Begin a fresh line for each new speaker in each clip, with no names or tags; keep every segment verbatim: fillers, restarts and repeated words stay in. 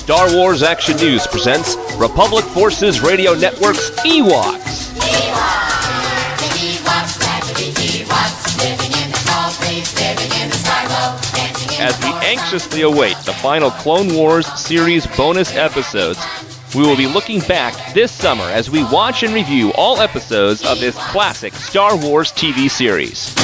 Star Wars Action News presents Republic Forces Radio Network's Ewoks. As we anxiously await the final Clone Wars series bonus episodes, we will be looking back this summer as we watch and review all episodes of this classic Star Wars T V series.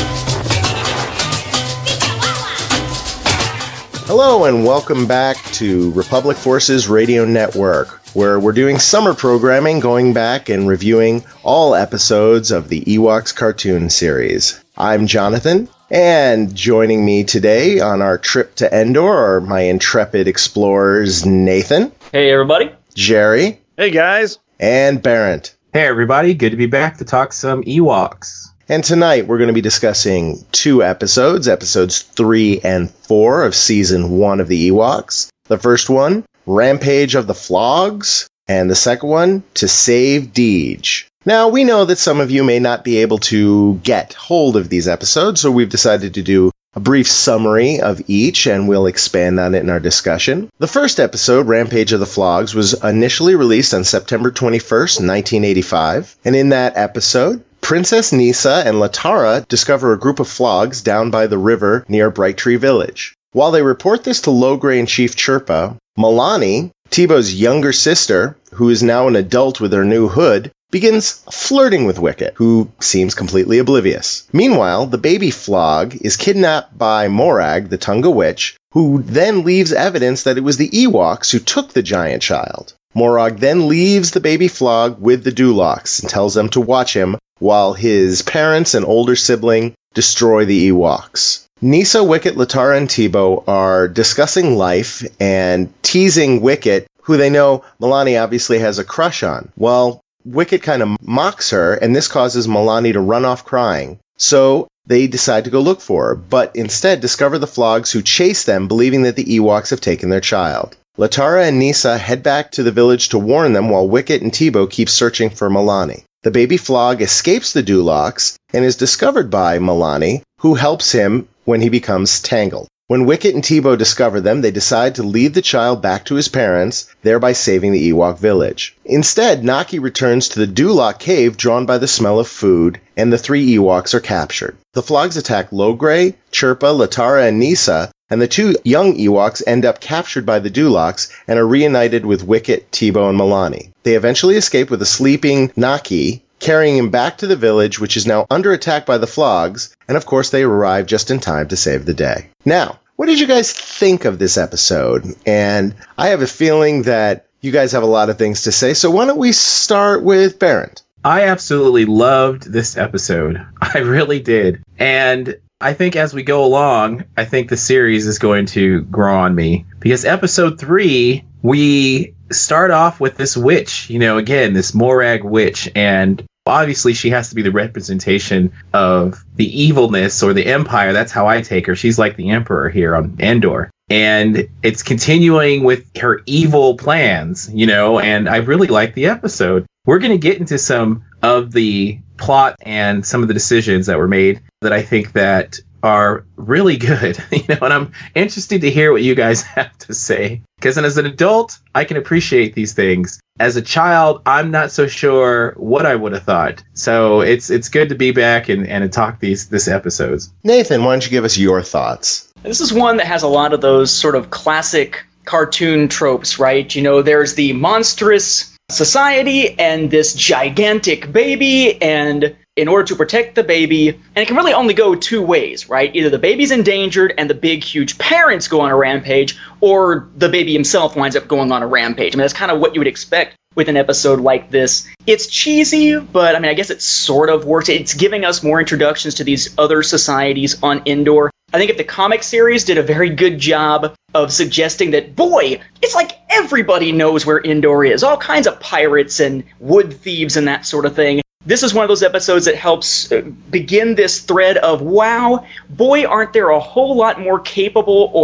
Hello and welcome back to Republic Forces Radio Network, where we're doing summer programming going back and reviewing all episodes of the Ewoks cartoon series. I'm Jonathan, and joining me today on our trip to Endor are my intrepid explorers Nathan.
Hey everybody.
Jerry.
Hey guys.
And Barrett.
Hey everybody, good to be back to talk some Ewoks.
And tonight we're going to be discussing two episodes, episodes three and four of season one of the Ewoks. The first one, Rampage of the Flogs, and the second one, To Save Deej. Now, we know that some of you may not be able to get hold of these episodes, so we've decided to do a brief summary of each, and we'll expand on it in our discussion. The first episode, Rampage of the Flogs, was initially released on September twenty-first, nineteen eighty-five, and in that episode, Princess Kneesaa and Latara discover a group of flogs down by the river near Bright Tree Village. While they report this to Logray and Chief Chirpa, Milani, Teebo's younger sister, who is now an adult with her new hood, begins flirting with Wicket, who seems completely oblivious. Meanwhile, the baby Flog is kidnapped by Morag, the Tunga Witch, who then leaves evidence that it was the Ewoks who took the giant child. Morag then leaves the baby Flog with the Duloks and tells them to watch him while his parents and older sibling destroy the Ewoks. Kneesaa, Wicket, Latara, and Teebo are discussing life and teasing Wicket, who they know Milani obviously has a crush on. Well, Wicket kind of mocks her, and this causes Milani to run off crying. So they decide to go look for her, but instead discover the Flogs who chase them, believing that the Ewoks have taken their child. Latara and Kneesaa head back to the village to warn them while Wicket and Teebo keep searching for Milani. The baby Flog escapes the Duloks and is discovered by Milani, who helps him when he becomes tangled. When Wicket and Teebo discover them, they decide to leave the child back to his parents, thereby saving the Ewok village. Instead, Naki returns to the Dulok cave drawn by the smell of food, and the three Ewoks are captured. The Flogs attack Logray, Chirpa, Latara, and Kneesaa, and the two young Ewoks end up captured by the Duloks and are reunited with Wicket, Teebo, and Milani. They eventually escape with a sleeping Naki, carrying him back to the village, which is now under attack by the Flogs, and of course they arrive just in time to save the day. Now, what did you guys think of this episode? And I have a feeling that you guys have a lot of things to say, so why don't we start with Barrett?
I absolutely loved this episode. I really did. And I think as we go along, I think the series is going to grow on me. Because episode three, we start off with this witch, you know, again, this Morag witch, and obviously she has to be the representation of the evilness or the empire. That's how I take her. She's like the emperor here on Endor. And it's continuing with her evil plans, you know, and I really like the episode. We're going to get into some of the plot and some of the decisions that were made that I think that are really good, you know, and I'm interested to hear what you guys have to say. Because as an adult, I can appreciate these things. As a child, I'm not so sure what I would have thought. So it's it's good to be back and, and to talk these this episodes.
Nathan, why don't you give us your thoughts?
This is one that has a lot of those sort of classic cartoon tropes, right? You know, there's the monstrous society and this gigantic baby, and in order to protect the baby, and it can really only go two ways, right? Either the baby's endangered and the big, huge parents go on a rampage, or the baby himself winds up going on a rampage. I mean, that's kind of what you would expect with an episode like this. It's cheesy, but I mean, I guess it sort of works. It's giving us more introductions to these other societies on Endor. I think if the comic series did a very good job of suggesting that, boy, it's like everybody knows where Endor is. All kinds of pirates and wood thieves and that sort of thing. This is one of those episodes that helps begin this thread of, wow, boy, aren't there a whole lot more capable or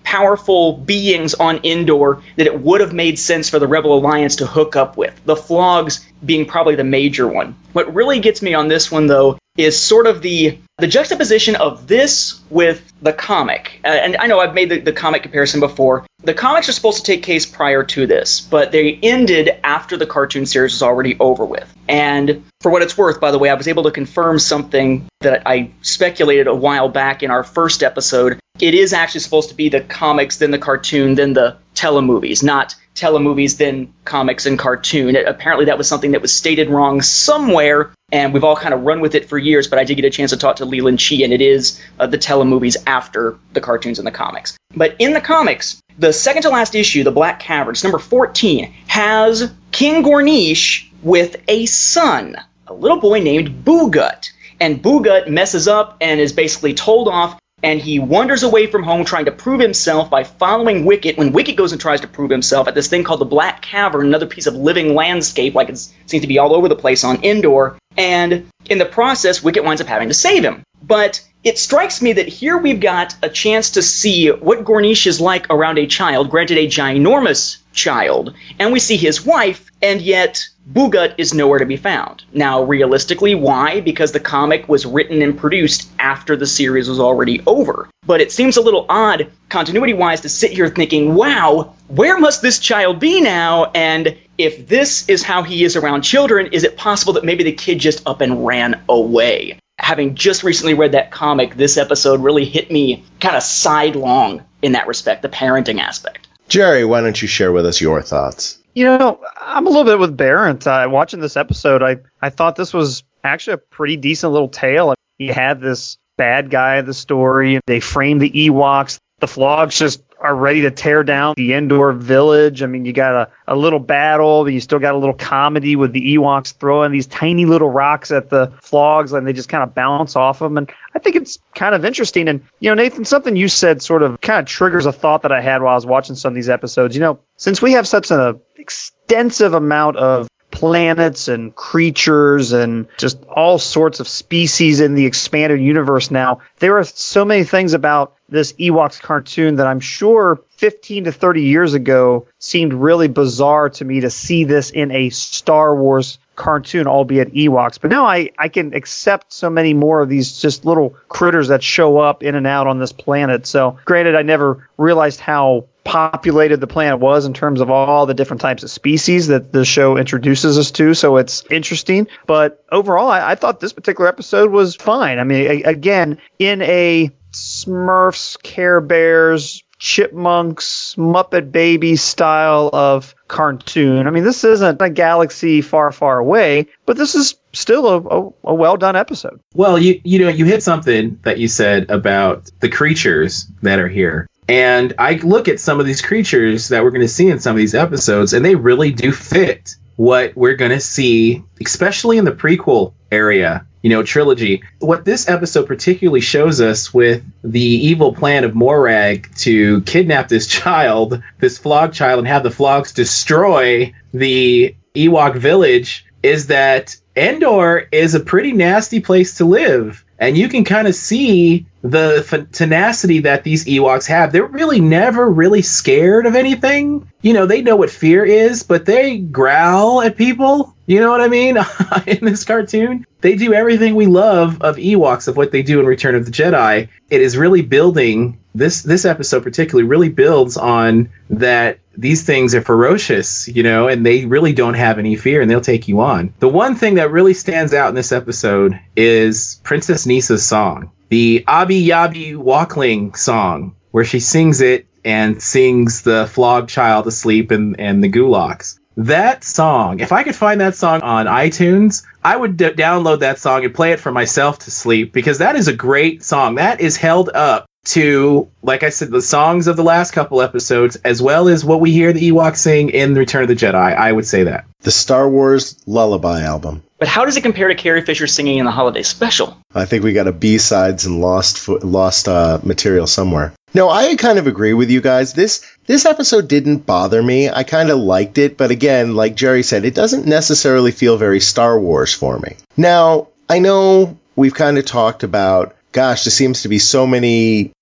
powerful beings on Endor that it would have made sense for the Rebel Alliance to hook up with, the Flogs being probably the major one. What really gets me on this one, though, is sort of the the juxtaposition of this with the comic. Uh, and I know I've made the, the comic comparison before. The comics are supposed to take place prior to this, but they ended after the cartoon series was already over with. And for what it's worth, by the way, I was able to confirm something that I speculated a while back in our first episode. It is actually supposed to be the comics, then the cartoon, then the telemovies, not telemovies, then comics and cartoon. It, apparently that was something that was stated wrong somewhere, and we've all kind of run with it for years, but I did get a chance to talk to Leland Chee, and it is uh, the telemovies after the cartoons and the comics. But in the comics, the second to last issue, The Black Caverns, number fourteen, has King Gornish with a son, a little boy named Boogut. And Boogut messes up and is basically told off, and he wanders away from home trying to prove himself by following Wicket. When Wicket goes and tries to prove himself at this thing called the Black Cavern, another piece of living landscape, like it seems to be all over the place on Endor, and in the process, Wicket winds up having to save him. But it strikes me that here we've got a chance to see what Gornish is like around a child, granted a ginormous child, and we see his wife, and yet Boogut is nowhere to be found. Now, realistically, why? Because the comic was written and produced after the series was already over. But it seems a little odd, continuity-wise, to sit here thinking, wow, where must this child be now? And if this is how he is around children, is it possible that maybe the kid just up and ran away? Having just recently read that comic, this episode really hit me kind of sidelong in that respect, the parenting aspect.
Jerry, why don't you share with us your thoughts?
You know, I'm a little bit with Barrett. Uh, watching this episode, I, I thought this was actually a pretty decent little tale. You had this bad guy of the story. They framed the Ewoks. The Flogs just are ready to tear down the Endor village. I mean, you got a, a little battle, but you still got a little comedy with the Ewoks throwing these tiny little rocks at the Flogs, and they just kind of bounce off them. And I think it's kind of interesting. And, you know, Nathan, something you said sort of kind of triggers a thought that I had while I was watching some of these episodes. You know, since we have such an extensive amount of planets and creatures and just all sorts of species in the expanded universe now, there are so many things about this Ewoks cartoon that I'm sure fifteen to thirty years ago seemed really bizarre to me to see this in a Star Wars cartoon, albeit Ewoks. But now I, I can accept so many more of these just little critters that show up in and out on this planet. So granted, I never realized how populated the planet was in terms of all the different types of species that the show introduces us to. So it's interesting. But overall, I, I thought this particular episode was fine. I mean, a, again, in a Smurfs, Care Bears, Chipmunks, Muppet Baby style of cartoon. I mean, this isn't a galaxy far, far away, but this is still a, a, a well-done episode.
Well, you you know, you hit something that you said about the creatures that are here. And I look at some of these creatures that we're going to see in some of these episodes, and they really do fit what we're going to see, especially in the prequel area, you know, trilogy. What this episode particularly shows us with the evil plan of Morag to kidnap this child, this Flog child, and have the Flogs destroy the Ewok village, is that Endor is a pretty nasty place to live. And you can kind of see the f- tenacity that these Ewoks have. They're really never really scared of anything. You know, they know what fear is, but they growl at people. You know what I mean? In this cartoon, they do everything we love of Ewoks, of what they do in Return of the Jedi. It is really building, this this episode particularly really builds on that these things are ferocious, you know, and they really don't have any fear, and they'll take you on. The one thing that really stands out in this episode is Princess Kneesa's song, the Abi Yabi Walkling song, where she sings it and sings the Flog child asleep and, and the Gulaks. That song, if I could find that song on iTunes, I would d- download that song and play it for myself to sleep, because that is a great song. That is held up to, like I said, the songs of the last couple episodes, as well as what we hear the Ewoks sing in Return of the Jedi. I would say that.
The Star Wars Lullaby album.
But how does it compare to Carrie Fisher singing in the holiday special?
I think we got a B-sides and lost fo- lost uh, material somewhere. No, I kind of agree with you guys. This this episode didn't bother me. I kind of liked it, but again, like Jerry said, it doesn't necessarily feel very Star Wars for me. Now, I know we've kind of talked about, gosh, there seems to be so many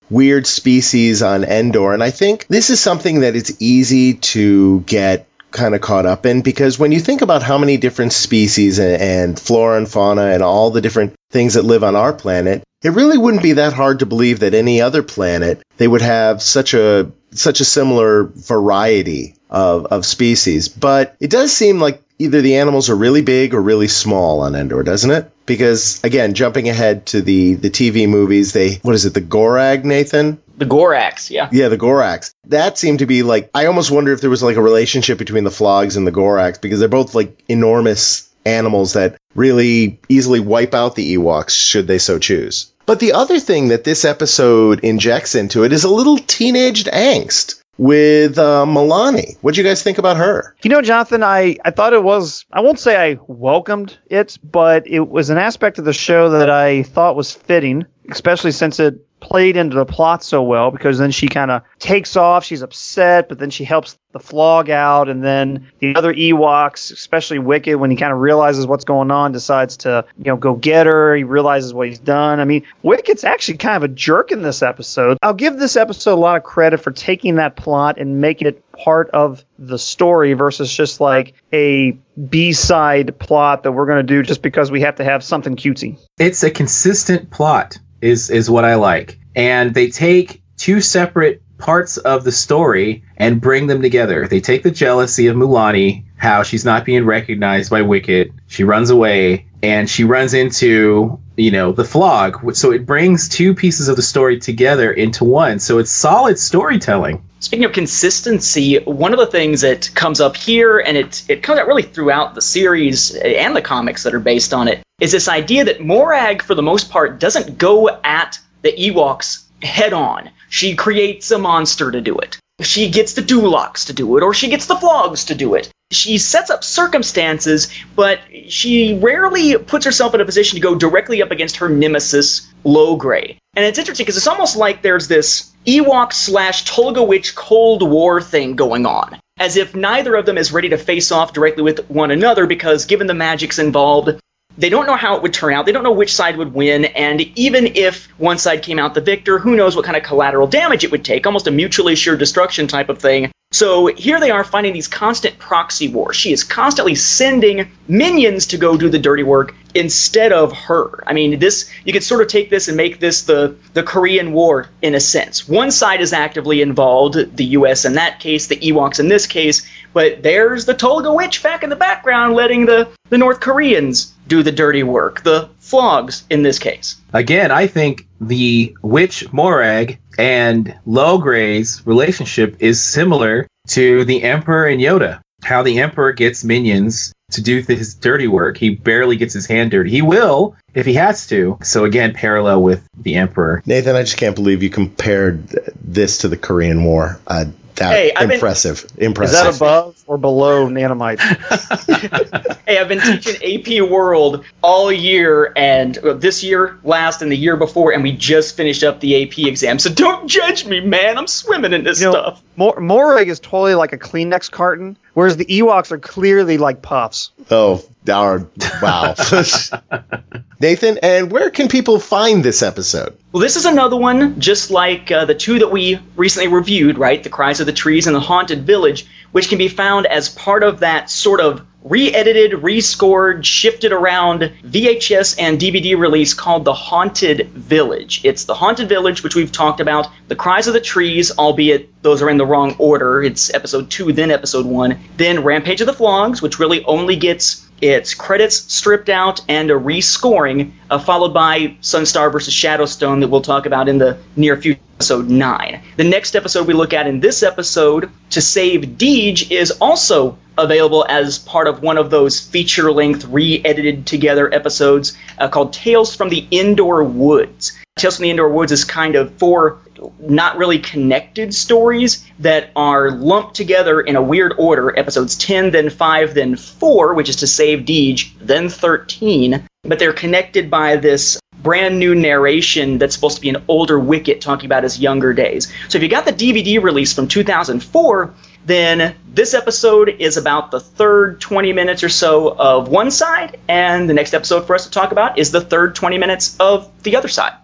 weird species on Endor. And I think this is something that it's easy to get kind of caught up in, because when you think about how many different species and, and flora and fauna and all the different things that live on our planet, it really wouldn't be that hard to believe that any other planet, they would have such a such a similar variety of, of species. But it does seem like either the animals are really big or really small on Endor, doesn't it? Because, again, jumping ahead to the, the T V movies, they, what is it, the Gorag, Nathan?
The Gorax, yeah.
Yeah, the Gorax. That seemed to be like, I almost wonder if there was like a relationship between the Flogs and the Gorax, because they're both like enormous animals that really easily wipe out the Ewoks should they so choose. But the other thing that this episode injects into it is a little teenaged angst with uh, Milani. What'd you guys think about her?
You know, Jonathan, I, I thought it was, I won't say I welcomed it, but it was an aspect of the show that I thought was fitting, especially since it played into the plot so well, because then she kind of takes off, she's upset, but then she helps the Flog out, and then the other Ewoks, especially Wicket, when he kind of realizes what's going on, decides to, you know, go get her. He realizes what he's done. I mean, Wicket's actually kind of a jerk in this episode. I'll give this episode a lot of credit for taking that plot and making it part of the story versus just like a B-side plot that we're going to do just because we have to have something cutesy.
It's a consistent plot is is what I like. And they take two separate parts of the story and bring them together. They take the jealousy of Milani, how she's not being recognized by Wicket. She runs away and she runs into, you know, the Flog. So it brings two pieces of the story together into one. So it's solid storytelling.
Speaking of consistency, one of the things that comes up here, and it, it comes out really throughout the series and the comics that are based on it, is this idea that Morag, for the most part, doesn't go at the Ewoks head on. She creates a monster to do it. She gets the Duloks to do it, or she gets the Flogs to do it. She sets up circumstances, but she rarely puts herself in a position to go directly up against her nemesis, Logray. And it's interesting because it's almost like there's this Ewok slash Tolga Witch Cold War thing going on, as if neither of them is ready to face off directly with one another, because given the magics involved, they don't know how it would turn out. They don't know which side would win. And even if one side came out the victor, who knows what kind of collateral damage it would take, almost a mutually assured destruction type of thing. So here they are fighting these constant proxy wars. She is constantly sending minions to go do the dirty work instead of her. I mean, this, you could sort of take this and make this the, the Korean War in a sense. One side is actively involved, the U S in that case, the Ewoks in this case, but there's the Tolga Witch back in the background letting the, the North Koreans do the dirty work, the Flogs in this case.
Again, I think the Witch Morag and Logray's relationship is similar to the Emperor and Yoda. How the Emperor gets minions to do his dirty work. He barely gets his hand dirty. He will if he has to. So again, parallel with the Emperor.
Nathan, I just can't believe you compared this to the Korean War. Uh, that
hey,
impressive. Been, impressive.
Is that above or below Nanomite?
Hey, I've been teaching A P World all year, and well, this year, last, and the year before, and we just finished up the A P exam. So don't judge me, man. I'm swimming in this
you know,
stuff.
Mor- Morag is totally like a Kleenex carton, whereas the Ewoks are clearly like puffs.
Oh, darn. Wow. Nathan, and where can people find this episode?
Well, this is another one, just like uh, the two that we recently reviewed, right? The Cries of the Trees and The Haunted Village, which can be found as part of that sort of re-edited, rescored, shifted around V H S and D V D release called The Haunted Village. It's The Haunted Village, which we've talked about, The Cries of the Trees, albeit those are in the wrong order. It's episode two, then episode one. Then Rampage of the Flogs, which really only gets its credits stripped out and a rescoring, uh, followed by Sunstar versus Shadowstone that we'll talk about in the near future, episode nine. The next episode we look at in this episode, To Save Deej, is also available as part of one of those feature-length, re-edited together episodes uh, called Tales from the Endor Woods. Tales from the Endor Woods is kind of four not really connected stories that are lumped together in a weird order. Episodes ten, then five, then four, which is To Save Deej, then thirteen. But they're connected by this brand new narration that's supposed to be an older Wicket talking about his younger days. So if you got the D V D release from two thousand four, then this episode is about the third twenty minutes or so of one side, and the next episode for us to talk about is the third twenty minutes of the other side.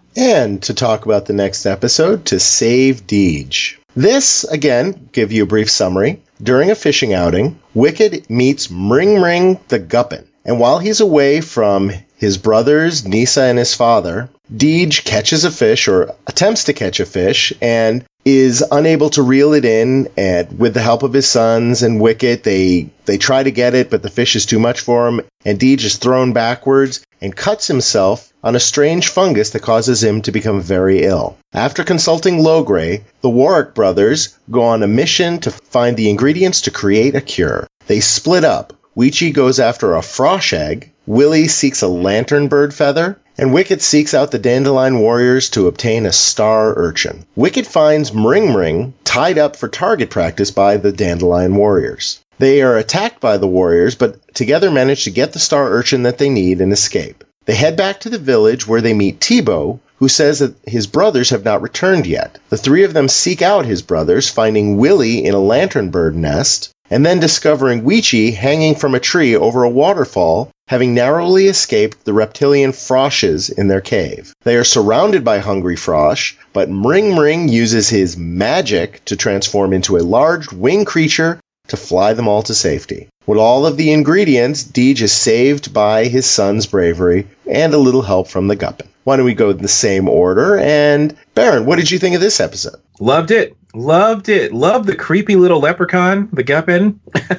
and to talk about the next episode, To Save Deej. This, again, give you a brief summary. During a fishing outing, Wicket meets Mring Mring the Guppin, and while he's away from his brothers, Nisa and his father, Deej catches a fish, or attempts to catch a fish, and is unable to reel it in, and with the help of his sons and Wicket, they they try to get it, but the fish is too much for him, and Deej is thrown backwards and cuts himself on a strange fungus that causes him to become very ill. After consulting Logray, the Warwick brothers go on a mission to find the ingredients to create a cure. They split up. Weechi goes after a frosh egg, Willie seeks a lantern bird feather, and Wicket seeks out the Dandelion Warriors to obtain a star urchin. Wicket finds Mring Mring tied up for target practice by the Dandelion Warriors. They are attacked by the Warriors, but together manage to get the star urchin that they need and escape. They head back to the village where they meet Teebo, who says that his brothers have not returned yet. The three of them seek out his brothers, finding Willie in a lantern bird nest, and then discovering Weechi hanging from a tree over a waterfall, having narrowly escaped the reptilian froshes in their cave. They are surrounded by hungry frosh, but Mring Mring uses his magic to transform into a large winged creature to fly them all to safety. With all of the ingredients, Deej is saved by his son's bravery and a little help from the Guppin. Why don't we go in the same order? And Baron, what did you think of this episode?
Loved it. Loved it. Loved the creepy little leprechaun, the Guppin.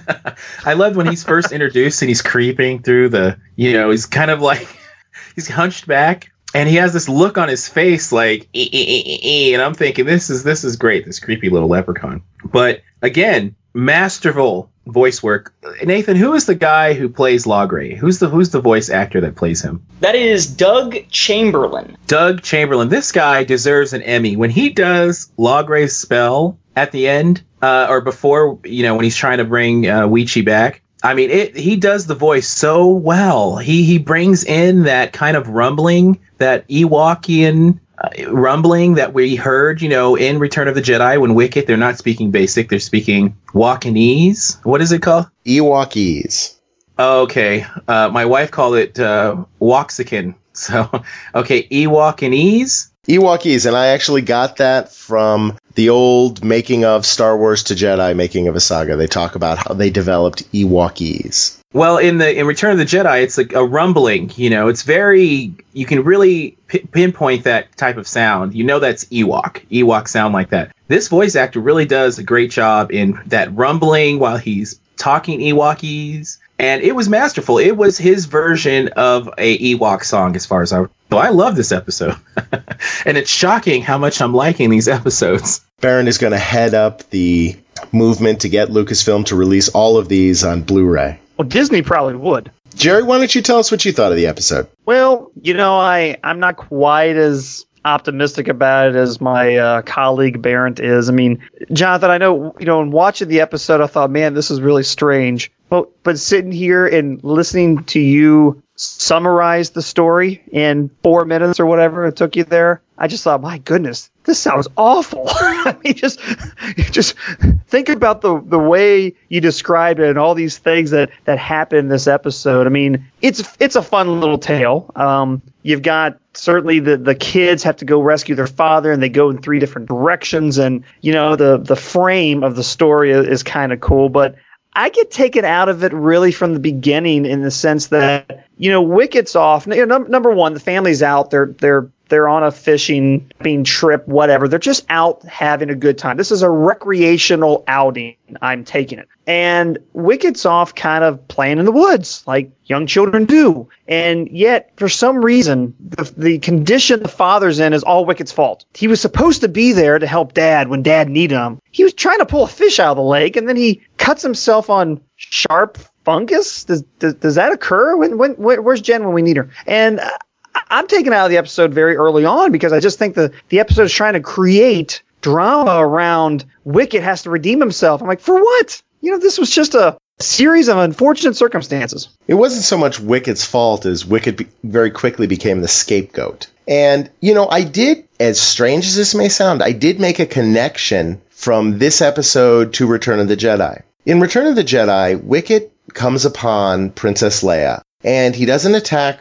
I loved when he's first introduced and he's creeping through the, you know, he's kind of like, he's hunched back and he has this look on his face like, ee, ee, ee, ee, and I'm thinking, this is, this is great, this creepy little leprechaun. But again, masterful voice work. Nathan, who is the guy who plays Logray? Who's the who's the voice actor that plays him?
That is Doug Chamberlain.
Doug Chamberlain. This guy deserves an Emmy. When he does Logray's spell at the end, uh, or before, you know, when he's trying to bring uh, Weechi back, I mean, it, he does the voice so well. He he brings in that kind of rumbling, that Ewokian uh, rumbling that we heard, you know, in Return of the Jedi when Wicket, they're not speaking basic, they're speaking Wakanese. What is it called?
Ewokese.
Okay. Uh, my wife called it uh, Woxican. So, okay, Ewokanese?
Ewokese, and I actually got that from the old making of Star Wars to Jedi, making of a saga. They talk about how they developed Ewokese.
Well, in the in Return of the Jedi, it's like a rumbling. You know, it's very, you can really p- pinpoint that type of sound. You know that's Ewok. Ewok sound like that. This voice actor really does a great job in that rumbling while he's talking Ewokese. And it was masterful. It was his version of a Ewok song as far as I... So I love this episode. And it's shocking how much I'm liking these episodes.
Baron is going to head up the movement to get Lucasfilm to release all of these on Blu-ray.
Well, Disney probably would.
Jerry, why don't you tell us what you thought of the episode?
Well, you know, I, I'm not quite as optimistic about it as my uh, colleague Barrett is. I mean, Jonathan, I know, you know, in watching the episode, I thought, man, this is really strange. But, but sitting here and listening to you summarize the story in four minutes or whatever it took you there, I just thought, my goodness, this sounds awful. I mean, just just think about the, the way you described it and all these things that, that happen in this episode. I mean, it's it's a fun little tale. Um, you've got certainly the, the kids have to go rescue their father, and they go in three different directions. And, you know, the, the frame of the story is, is kind of cool. But I get taken out of it really from the beginning in the sense that, you know, Wicket's off. You know, num- number one, the family's out. They're they're they're on a fishing being trip, whatever. They're just out having a good time. This is a recreational outing. I'm taking it. And Wicket's off kind of playing in the woods like young children do. And yet, for some reason, the, the condition the father's in is all Wicket's fault. He was supposed to be there to help Dad when Dad needed him. He was trying to pull a fish out of the lake, and then he cuts himself on sharp fungus. Does does, does that occur? When, when where's Jen when we need her? And uh, I'm taken out of the episode very early on because I just think the, the episode is trying to create drama around Wicket has to redeem himself. I'm like, for what? You know, this was just a series of unfortunate circumstances.
It wasn't so much Wicket's fault as Wicket be- very quickly became the scapegoat. And, you know, I did, as strange as this may sound, I did make a connection from this episode to Return of the Jedi. In Return of the Jedi, Wicket comes upon Princess Leia, and he doesn't attack her.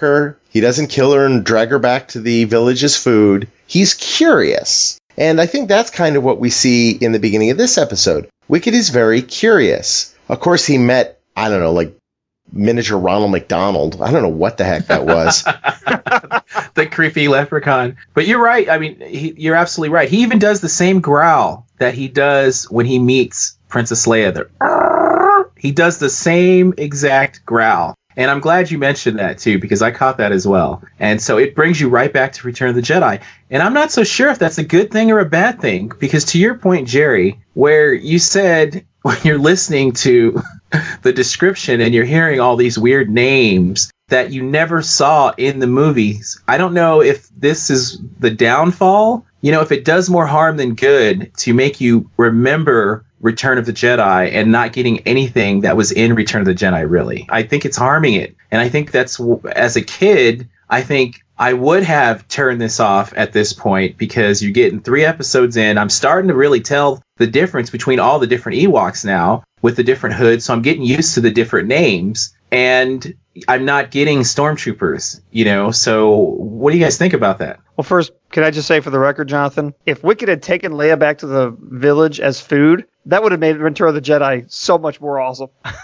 He doesn't kill her and drag her back to the village as food. He's curious. And I think that's kind of what we see in the beginning of this episode. Wicket is very curious. Of course, he met, I don't know, like miniature Ronald McDonald. I don't know what the heck that was.
The creepy leprechaun. But you're right. I mean, he, you're absolutely right. He even does the same growl that he does when he meets Princess Leia. The, he does the same exact growl. And I'm glad you mentioned that, too, because I caught that as well. And so it brings you right back to Return of the Jedi. And I'm not so sure if that's a good thing or a bad thing, because to your point, Jerry, where you said when you're listening to the description and you're hearing all these weird names that you never saw in the movies, I don't know if this is the downfall. You know, if it does more harm than good to make you remember Return of the Jedi and not getting anything that was in Return of the Jedi, really. I think it's harming it. And I think that's, as a kid, I think I would have turned this off at this point because you're getting three episodes in. I'm starting to really tell the difference between all the different Ewoks now with the different hoods. So I'm getting used to the different names. And I'm not getting stormtroopers, you know. So what do you guys think about that?
Well, first, can I just say for the record, Jonathan, if Wicket had taken Leia back to the village as food, that would have made Return of the Jedi so much more awesome.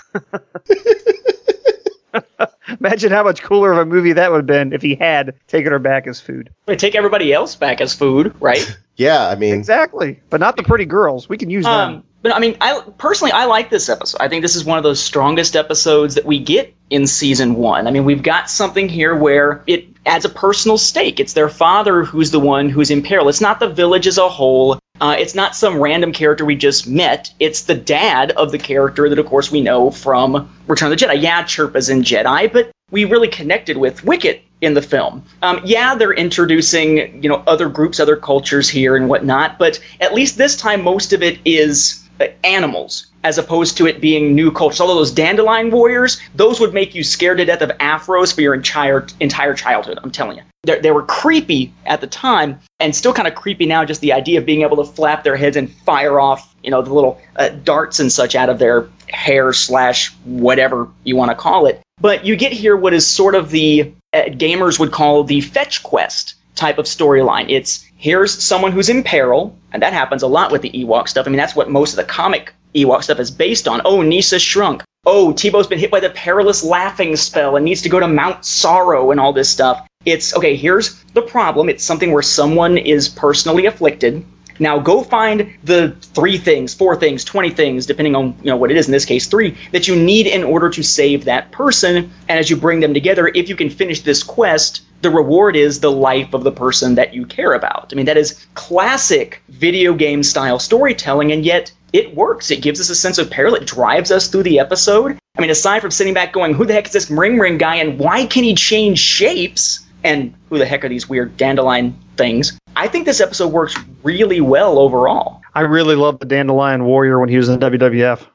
Imagine how much cooler of a movie that would have been if he had taken her back as food.
We take everybody else back as food, right?
Yeah, I mean...
Exactly. But not the pretty girls. We can use
um,
them.
But, I mean, I personally, I like this episode. I think this is one of those strongest episodes that we get in Season one. I mean, we've got something here where it adds a personal stake. It's their father who's the one who's in peril. It's not the village as a whole. Uh, it's not some random character we just met. It's the dad of the character that, of course, we know from Return of the Jedi. Yeah, Chirpa's in Jedi, but we really connected with Wicket in the film. Um, yeah, they're introducing, you know, other groups, other cultures here and whatnot, but at least this time most of it is uh, animals as opposed to it being new cultures. Although those dandelion warriors, those would make you scared to death of afros for your entire entire childhood, I'm telling you. They're, they were creepy at the time and still kind of creepy now, just the idea of being able to flap their heads and fire off, you know, the little uh, darts and such out of their hair slash whatever you want to call it. But you get here what is sort of the uh, gamers would call the fetch quest type of storyline. It's here's someone who's in peril, and that happens a lot with the Ewok stuff. I mean, that's what most of the comic Ewok stuff is based on. Oh, Nisa shrunk. Oh, Tebow's been hit by the perilous laughing spell and needs to go to Mount Sorrow and all this stuff. It's, okay, here's the problem. It's something where someone is personally afflicted. Now go find the three things, four things, twenty things, depending on, you know, what it is, in this case three, that you need in order to save that person. And as you bring them together, if you can finish this quest, the reward is the life of the person that you care about. I mean, that is classic video game style storytelling, and yet it works. It gives us a sense of peril. It drives us through the episode. I mean, aside from sitting back going, who the heck is this Ring Ring guy, and why can he change shapes? And who the heck are these weird dandelion things? I think this episode works really well overall.
I really love the Dandelion Warrior when he was in W W F.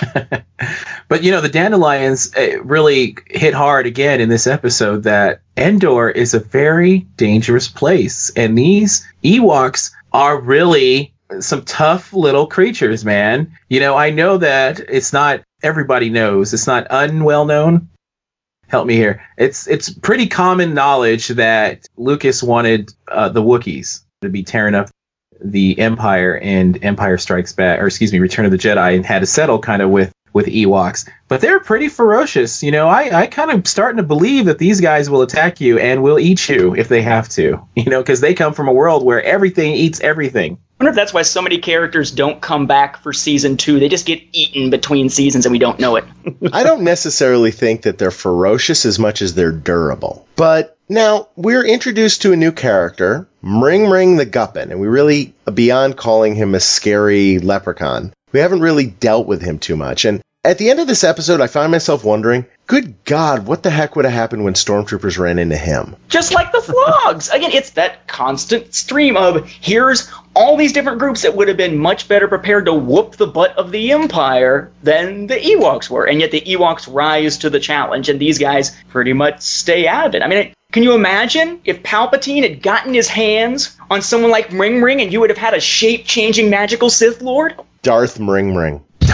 But, you know, the Dandelions really hit hard again in this episode that Endor is a very dangerous place. And these Ewoks are really some tough little creatures, man. You know, I know that it's not everybody knows. It's not unwell known. Help me here. It's it's pretty common knowledge that Lucas wanted uh, the Wookiees to be tearing up the Empire and Empire Strikes Back, or excuse me, Return of the Jedi, and had to settle kind of with, with Ewoks. But they're pretty ferocious. You know, I, I kind of starting to believe that these guys will attack you and will eat you if they have to, you know, because they come from a world where everything eats everything.
I wonder if that's why so many characters don't come back for season two. They just get eaten between seasons and we don't know it.
I don't necessarily think that they're ferocious as much as they're durable. But now we're introduced to a new character, Mring Mring the Guppin, and we really, beyond calling him a scary leprechaun, we haven't really dealt with him too much. And at the end of this episode, I find myself wondering, good God, what the heck would have happened when stormtroopers ran into him?
Just like the Flogs. Again, it's that constant stream of here's all these different groups that would have been much better prepared to whoop the butt of the Empire than the Ewoks were. And yet the Ewoks rise to the challenge, and these guys pretty much stay out of it. I mean, can you imagine if Palpatine had gotten his hands on someone like Mring Mring and you would have had a shape-changing magical Sith Lord?
Darth Mring Mring.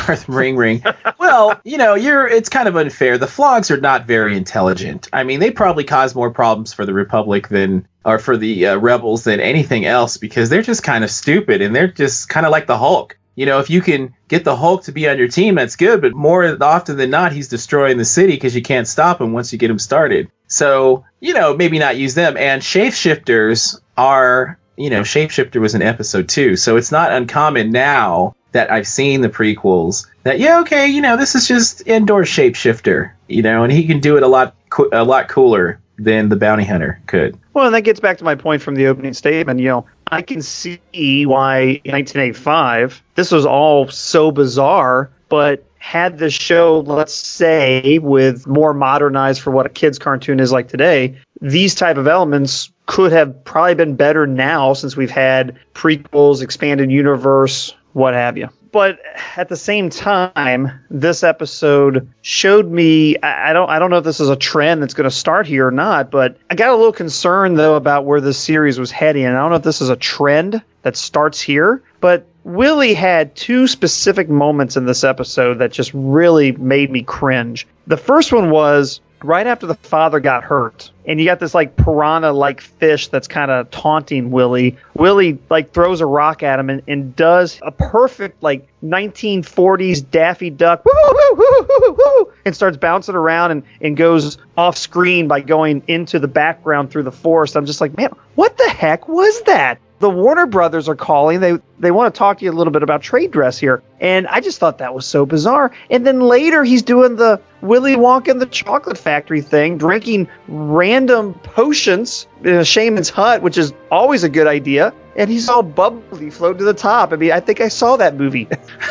Darth Ring Ring. Well, you know, you're it's kind of unfair. The Flogs are not very intelligent. I mean, they probably cause more problems for the Republic than or for the uh, rebels than anything else because they're just kind of stupid and they're just kind of like the Hulk. You know, if you can get the Hulk to be on your team, that's good. But more often than not, he's destroying the city because you can't stop him once you get him started. So, you know, maybe not use them. And shapeshifters are, you know, Shapeshifter was in episode two. So it's not uncommon now that I've seen the prequels that, yeah, okay, you know, this is just Endor Shapeshifter, you know, and he can do it a lot, co- a lot cooler than the bounty hunter could.
Well, and that gets back to my point from the opening statement. You know, I can see why in nineteen eighty-five this was all so bizarre, but had the show, let's say, with more modernized for what a kid's cartoon is like today, these type of elements could have probably been better now since we've had prequels, expanded universe, what have you. But at the same time, this episode showed me, I I don't I don't know if this is a trend that's going to start here or not, but I got a little concerned, though, about where this series was heading. And I don't know if this is a trend that starts here, but Willie had two specific moments in this episode that just really made me cringe. The first one was right after the father got hurt, and you got this like piranha-like fish that's kind of taunting Willie. Willie like throws a rock at him and, and does a perfect like nineteen forties Daffy Duck, woo, woo, woo, woo, woo, and starts bouncing around and, and goes off screen by going into the background through the forest. I'm just like, man, what the heck was that? The Warner Brothers are calling. They they want to talk to you a little bit about trade dress here. And I just thought that was so bizarre. And then later he's doing the Willy Wonka and the Chocolate Factory thing, drinking random potions in a shaman's hut, which is always a good idea. And he's all bubbly, floating to the top. I mean, I think I saw that movie.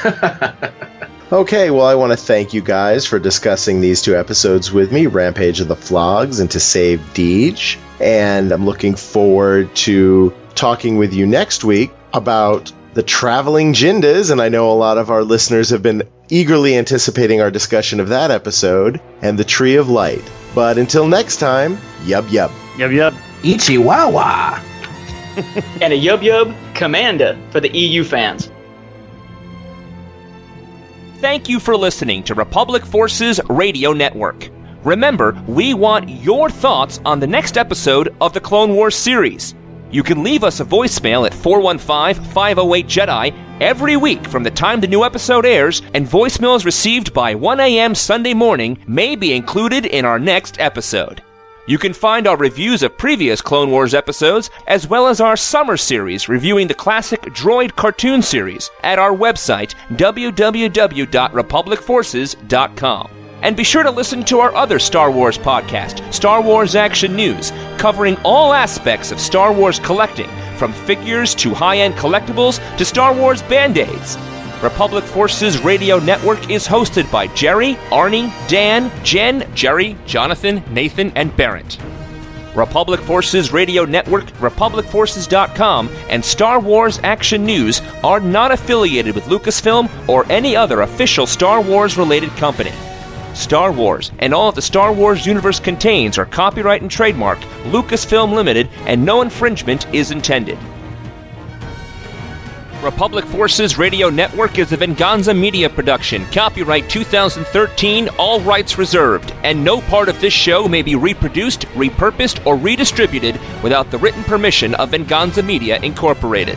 Okay, well, I want to thank you guys for discussing these two episodes with me, Rampage of the Flogs and To Save Deej. And I'm looking forward to talking with you next week about the Traveling Jindas, and I know a lot of our listeners have been eagerly anticipating our discussion of that episode, and the Tree of Light. But until next time, yub yub.
Yub yub.
Ichiwawa.
And a yub yub Commanda for the E U fans.
Thank you for listening to Republic Forces Radio Network. Remember, we want your thoughts on the next episode of the Clone Wars series. You can leave us a voicemail at four one five, five oh eight, Jedi every week from the time the new episode airs, and voicemails received by one a.m. Sunday morning may be included in our next episode. You can find our reviews of previous Clone Wars episodes, as well as our summer series reviewing the classic Droid cartoon series, at our website, w w w dot republic forces dot com. And be sure to listen to our other Star Wars podcast, Star Wars Action News, covering all aspects of Star Wars collecting, from figures to high-end collectibles to Star Wars Band-Aids. Republic Forces Radio Network is hosted by Jerry, Arnie, Dan, Jen, Jerry, Jonathan, Nathan, and Barrett. Republic Forces Radio Network, republic forces dot com, and Star Wars Action News are not affiliated with Lucasfilm or any other official Star Wars-related company. Star Wars and all that the Star Wars universe contains are copyright and trademark Lucasfilm Limited, and no infringement is intended. Republic Forces Radio Network is a Venganza Media production, copyright two thousand thirteen, all rights reserved, and no part of this show may be reproduced, repurposed, or redistributed without the written permission of Venganza Media Incorporated.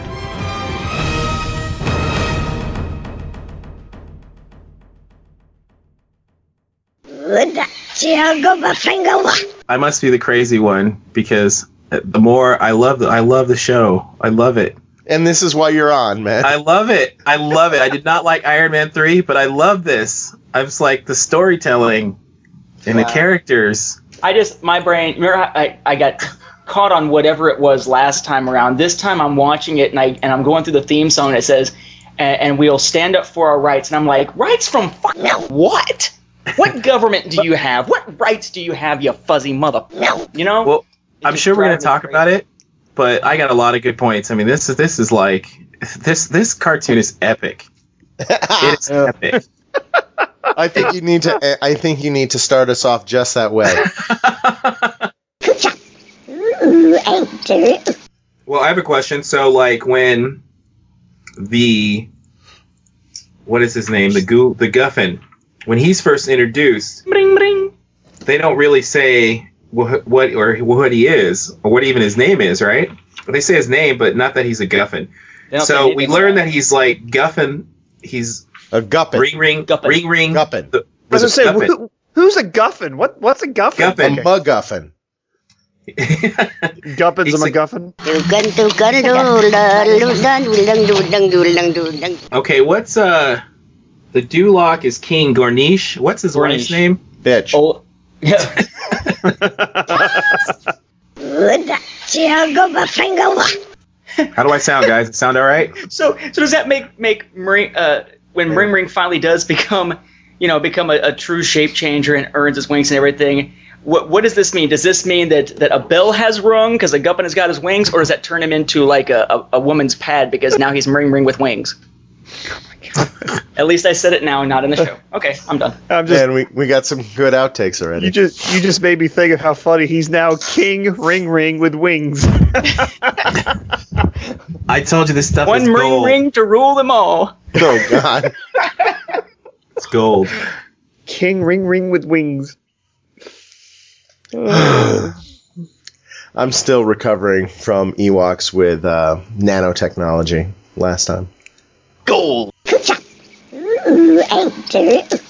I must be the crazy one because the more I love the I love the show. I love it.
And this is why you're on, man.
I love it. I love it. I did not like Iron Man three, but I love this. I was like the storytelling and wow. the characters.
I just, my brain, remember I, I got caught on whatever it was last time around. This time I'm watching it and, I, and I'm going through the theme song and it says, and, and we'll stand up for our rights. And I'm like, rights from fuck what? What government do you have? What rights do you have, you fuzzy mother? You know?
Well, I'm sure we're going to talk crazy. about it. But I got a lot of good points. I mean, this is this is like this this cartoon is epic. It is epic.
I think you need to. I think you need to start us off just that way.
Well, I have a question. So, like, when the what is his name? The Goo, the Guffin. When he's first introduced,
Bring, bring.
they don't really say what, what or what he is or what even his name is, right? They say his name, but not that he's a Guffin.
They don't say
So we
anything
learn
about
that he's like Guffin. He's
A guppet.
ring ring
Guppin.
ring ring.
Guppin.
The,
I was
was
gonna
it
say,
Guppin?
who, who's a guffin? What what's a guffin?
Guffin.
A MacGuffin.
Guffin's
He's
a
a-
MacGuffin.
Okay, what's uh the Duloc is King Gornish. What's his wife's
Gornish.
name?
Bitch.
Oh, yeah.
How do I sound, guys? Sound all right?
So, so does that make make Ring, uh, when Ring Ring finally does become, you know, become a, a true shape changer and earns his wings and everything? What what does this mean? Does this mean that, that a bell has rung because a Guppin has got his wings, or does that turn him into like a, a, a woman's pad because now he's Ring Ring with wings? At least I said it now, not in the show. Okay, I'm done.
I'm just
Man, we, we got some good outtakes already.
you just you just made me think of how funny he's now King Ring Ring with wings.
I told you this stuff
One
is
Ring
gold.
Ring to rule them all.
Oh, God.
It's gold.
King Ring Ring with wings.
I'm still recovering from Ewoks with uh, nanotechnology last time.
Gold.